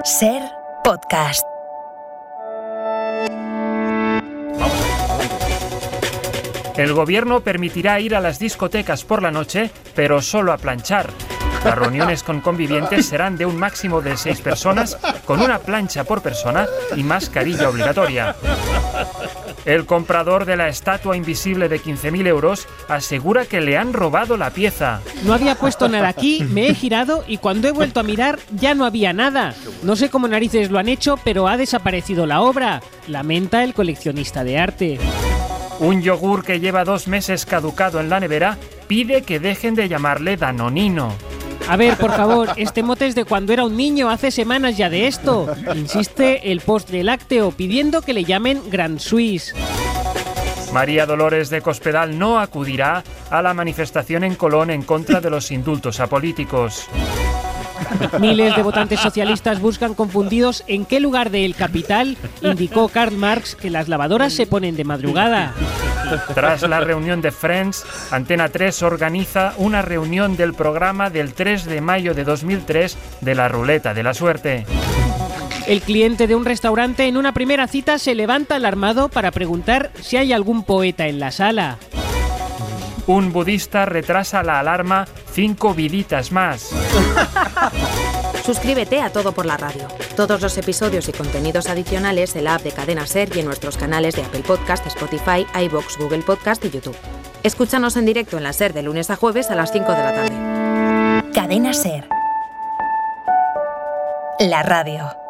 SER Podcast. El gobierno permitirá ir a las discotecas por la noche, pero solo a planchar. Las reuniones con convivientes serán de un máximo de 6 personas, con una plancha por persona y mascarilla obligatoria. El comprador de la estatua invisible de 15.000 euros asegura que le han robado la pieza. No había puesto nada aquí, me he girado y cuando he vuelto a mirar ya no había nada. No sé cómo narices lo han hecho, pero ha desaparecido la obra, lamenta el coleccionista de arte. Un yogur que lleva 2 meses caducado en la nevera pide que dejen de llamarle Danonino. A ver, por favor, este mote es de cuando era un niño, hace semanas ya de esto. Insiste el postre lácteo pidiendo que le llamen Grand Suisse. María Dolores de Cospedal no acudirá a la manifestación en Colón en contra de los indultos a políticos. Miles de votantes socialistas buscan confundidos en qué lugar de El Capital indicó Karl Marx que las lavadoras se ponen de madrugada. Tras la reunión de Friends, Antena 3 organiza una reunión del programa del 3 de mayo de 2003 de la Ruleta de la Suerte. El cliente de un restaurante en una primera cita se levanta alarmado para preguntar si hay algún poeta en la sala. Un budista retrasa la alarma 5 viditas más. Suscríbete a Todo por la Radio. Todos los episodios y contenidos adicionales en la app de Cadena SER y en nuestros canales de Apple Podcast, Spotify, iVoox, Google Podcast y YouTube. Escúchanos en directo en la SER de lunes a jueves a las 5 de la tarde. Cadena SER. La radio.